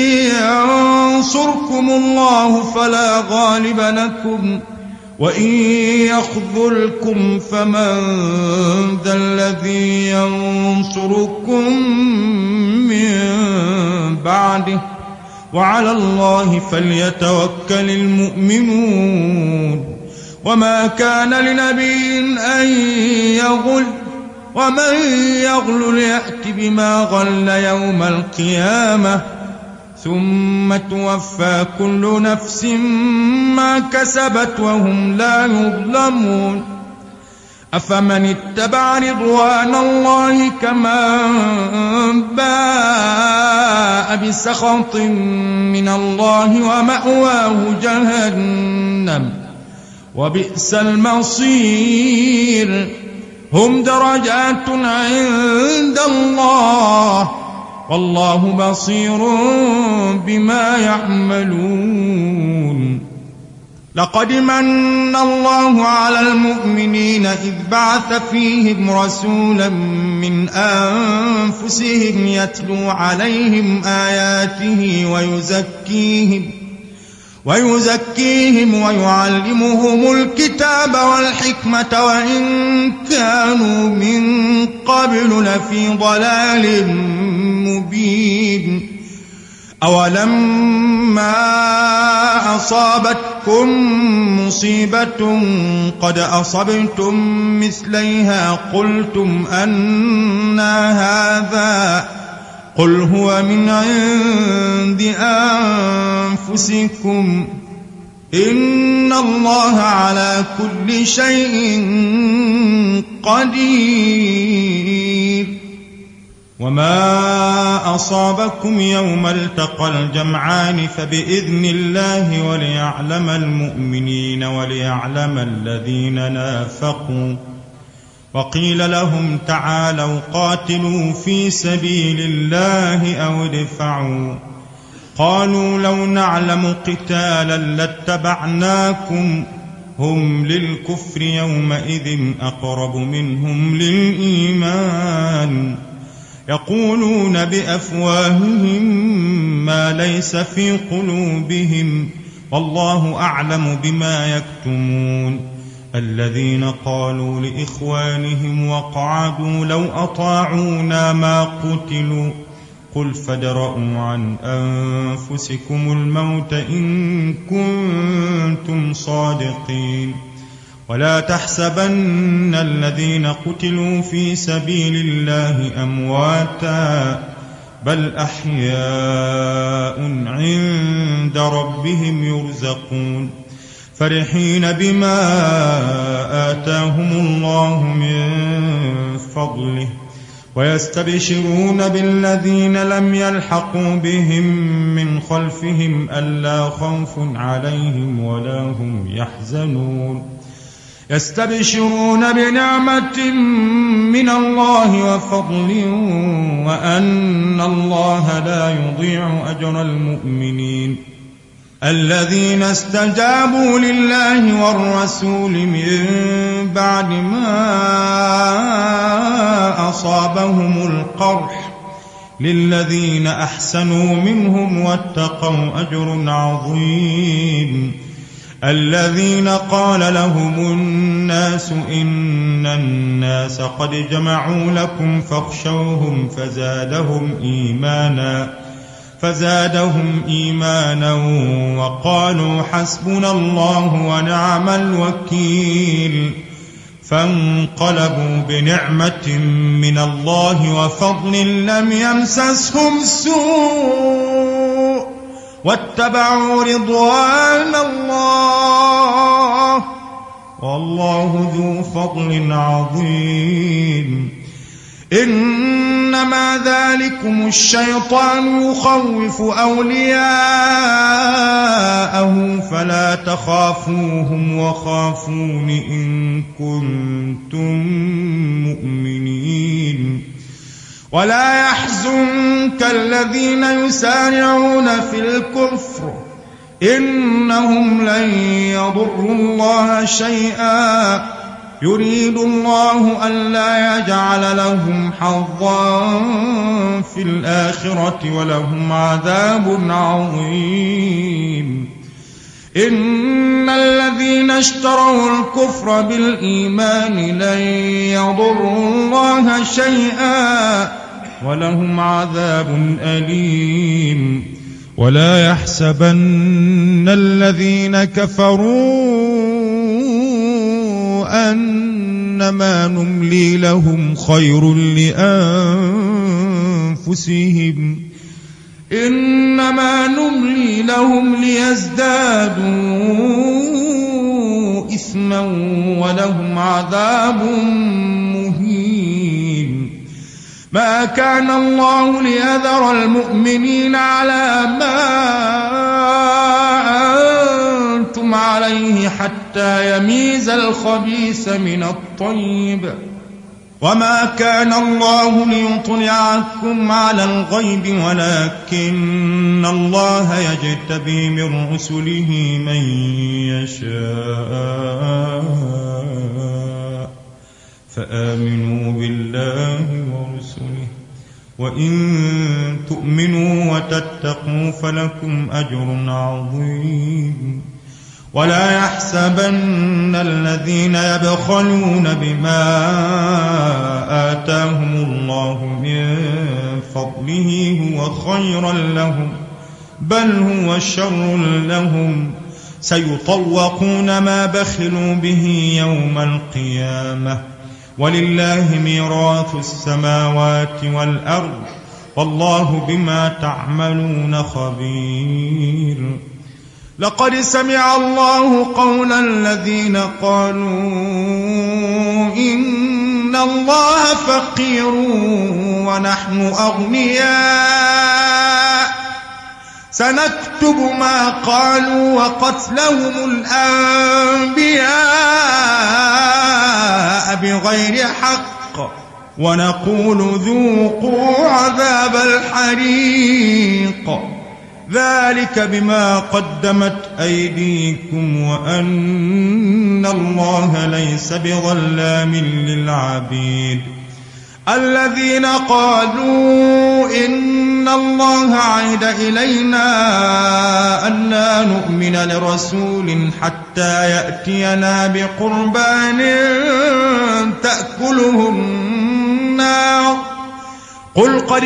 ينصركم الله فلا غالب لكم وإن يخذلكم فمن ذا الذي ينصركم من بعده وعلى الله فليتوكل المؤمنون. وما كان لنبي أن يغل ومن يغل يأت بما غل يوم القيامة ثم توفى كل نفس ما كسبت وهم لا يظلمون. أفمن اتبع رضوان الله كمن باء بسخط من الله ومأواه جهنم وبئس المصير. هم درجات عند الله والله بصير بما يعملون. لقد من الله على المؤمنين إذ بعث فيهم رسولا من أنفسهم يتلو عليهم آياته ويزكيهم ويعلمهم الكتاب والحكمة وإن كانوا من قبل لفي ضلال مبين. أولما أصابتكم مصيبة قد أصبتم مثليها قلتم أنى هذا قل هو من عند أنفسكم إن الله على كل شيء قدير. وما أصابكم يوم التقى الجمعان فبإذن الله وليعلم المؤمنين وليعلم الذين نافقوا. وقيل لهم تعالوا قاتلوا في سبيل الله أو ادفعوا قالوا لو نعلم قتالا لاتبعناكم هم للكفر يومئذ أقرب منهم للإيمان يقولون بأفواههم ما ليس في قلوبهم والله أعلم بما يكتمون. الذين قالوا لإخوانهم وقعدوا لو أطاعونا ما قتلوا قل فادرءوا عن أنفسكم الموت إن كنتم صادقين. ولا تحسبن الذين قتلوا في سبيل الله أمواتا بل أحياء عند ربهم يرزقون فرحين بما آتاهم الله من فضله ويستبشرون بالذين لم يلحقوا بهم من خلفهم ألا خوف عليهم ولا هم يحزنون يستبشرون بنعمة من الله وفضل وأن الله لا يضيع أجر المؤمنين الذين استجابوا لله والرسول من بعد ما أصابهم القرح للذين أحسنوا منهم واتقوا أجر عظيم الذين قال لهم الناس إن الناس قد جمعوا لكم فاخشوهم فزادهم إيمانا وقالوا حسبنا الله ونعم الوكيل فانقلبوا بنعمة من الله وفضل لم يمسسهم سوء واتبعوا رضوان الله والله ذو فضل عظيم إنما ذلكم الشيطان يخوف أولياءه فلا تخافوهم وخافون إن كنتم مؤمنين ولا يحزنك الذين يسارعون في الكفر إنهم لن يضروا الله شيئا يريد الله ألا يجعل لهم حظا في الآخرة ولهم عذاب عظيم إن الذين اشتروا الكفر بالإيمان لن يضروا الله شيئا ولهم عذاب أليم ولا يحسبن الذين كفروا أنما نملي لهم خير لأنفسهم إنما نملي لهم ليزدادوا إثما ولهم عذاب مهين ما كان الله ليذر المؤمنين على ما أنتم عليه حتى يميز الخبيث من الطيب وما كان الله ليطلعكم على الغيب ولكن الله يجتبي من رسله من يشاء فآمنوا بالله ورسله وإن تؤمنوا وتتقوا فلكم أجر عظيم ولا يحسبن الذين يبخلون بما آتاهم الله من فضله هو خيرا لهم بل هو شر لهم سيطوقون ما بخلوا به يوم القيامة ولله ميراث السماوات والأرض والله بما تعملون خبير لقد سمع الله قول الذين قالوا إن الله فقير ونحن أغنياء سنكتب ما قالوا وقتلهم الأنبياء بغير حق ونقول ذوقوا عذاب الحريق ذلك بما قدمت أيديكم وأن الله ليس بظلام للعبيد الذين قالوا إن الله عهد إلينا ألا نؤمن لرسول حتى يأتينا بقربان تأكله النار قل قد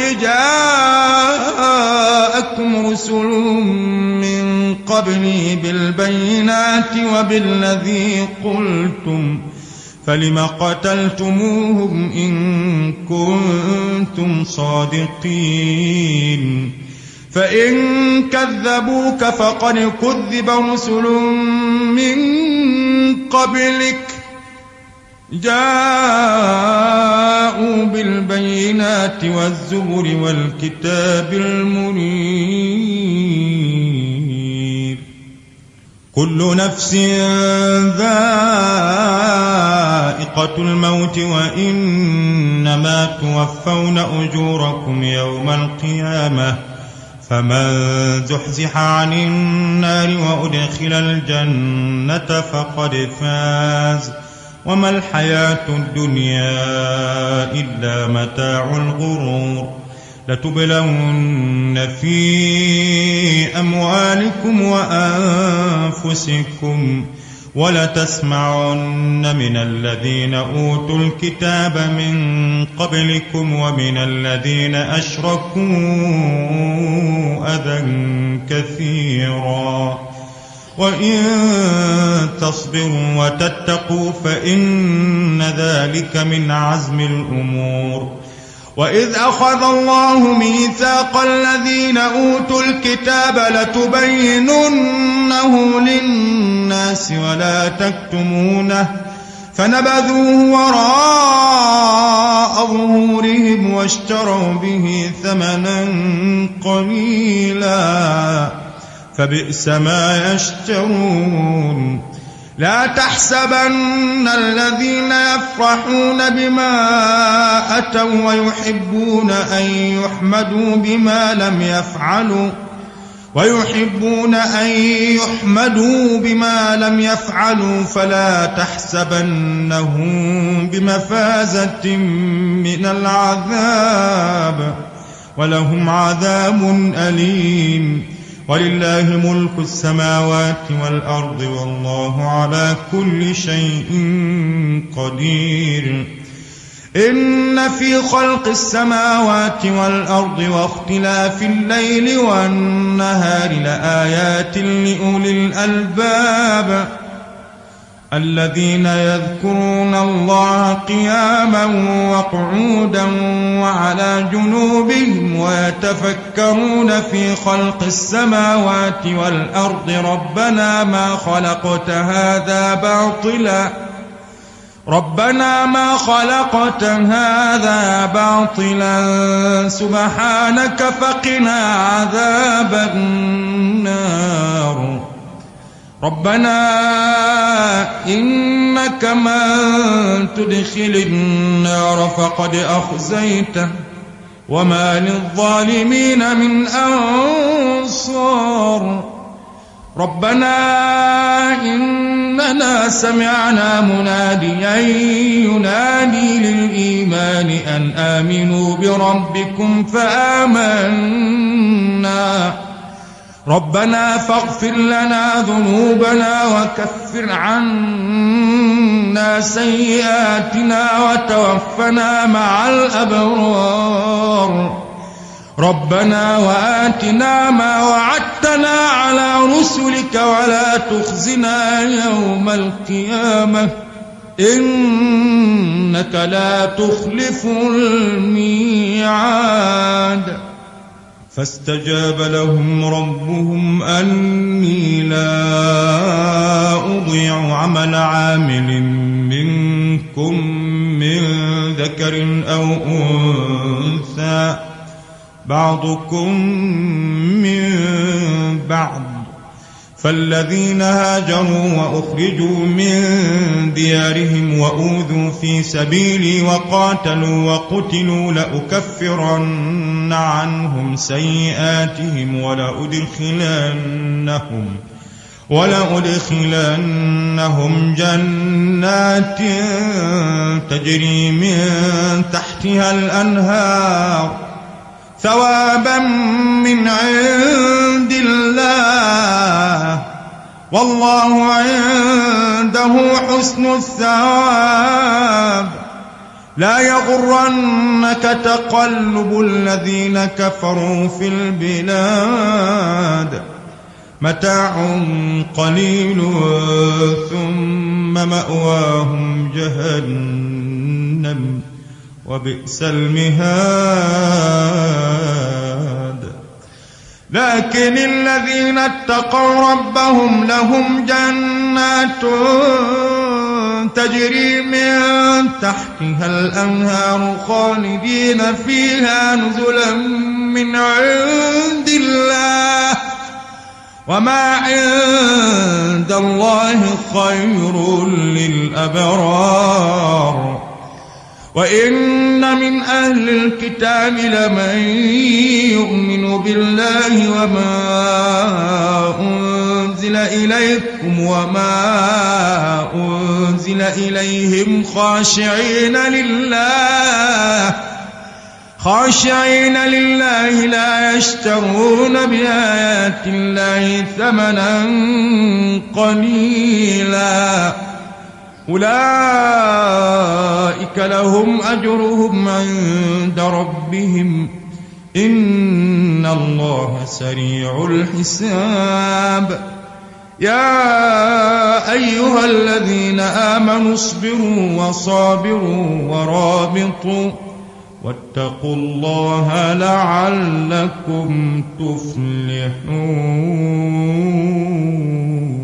جاءكم رسل من قبلي بالبينات وبالذي قلتم فلم قتلتموهم إن كنتم صادقين فإن كذبوك فقد كذب رسل من قبلك جاءوا بالبينات والزبر والكتاب المنير كل نفس ذائقة الموت وإنما توفون أجوركم يوم القيامة فمن زحزح عن النار وأدخل الجنة فقد فاز وما الحياة الدنيا إلا متاع الغرور لتبلون في أموالكم وأنفسكم ولتسمعن من الذين أوتوا الكتاب من قبلكم ومن الذين أشركوا أذى كثيرا وإن تصبروا وتتقوا فإن ذلك من عزم الأمور وإذ أخذ الله ميثاق الذين أوتوا الكتاب لتبيننه للناس ولا تكتمونه فنبذوه وراء ظهورهم واشتروا به ثمنا قليلا فبئس ما يشترون لا تحسبن الذين يفرحون بما أتوا ويحبون أن يحمدوا بما لم يفعلوا فلا تحسبنهم بمفازة من العذاب ولهم عذاب أليم ولله ملك السماوات والأرض والله على كل شيء قدير إن في خلق السماوات والأرض واختلاف الليل والنهار لآيات لأولي الألباب الذين يذكرون الله قياما وقعودا وعلى جنوبهم ويتفكرون في خلق السماوات والأرض ربنا ما خلقت هذا باطلا سبحانك فقنا عذاب النار ربنا إنك من تدخل النار فقد أخزيته وما للظالمين من أنصار ربنا إننا سمعنا مناديا ينادي للإيمان أن آمنوا بربكم فآمنا ربنا فاغفر لنا ذنوبنا وكفر عنا سيئاتنا وتوفنا مع الأبرار ربنا وآتنا ما وعدتنا على رسلك ولا تخزنا يوم القيامة إنك لا تخلف الميعاد فاستجاب لهم ربهم أني لا أضيع عمل عامل منكم من ذكر أو أنثى بعضكم من بعض فالذين هاجروا وأخرجوا من ديارهم وأوذوا في سبيلي وقاتلوا وقتلوا لأكفرن عنهم سيئاتهم ولأدخلنهم جنات تجري من تحتها الأنهار ثوابا من عند الله والله عنده حسن الثواب لا يغرنك تقلب الذين كفروا في البلاد متاع قليل ثم مأواهم جهنم وبئس المهاد لكن الذين اتقوا ربهم لهم جنات تجري من تحتها الأنهار خالدين فيها نزلا من عند الله وما عند الله خير للأبرار وإن من أهل الكتاب لمن يؤمن بالله وما أنزل إليكم وما أنزل إليهم خاشعين لله لا يشترون بآيات الله ثمنا قليلا أولئك لهم أجرهم عند ربهم إن الله سريع الحساب يا أيها الذين آمنوا اصبروا وصابروا ورابطوا واتقوا الله لعلكم تفلحون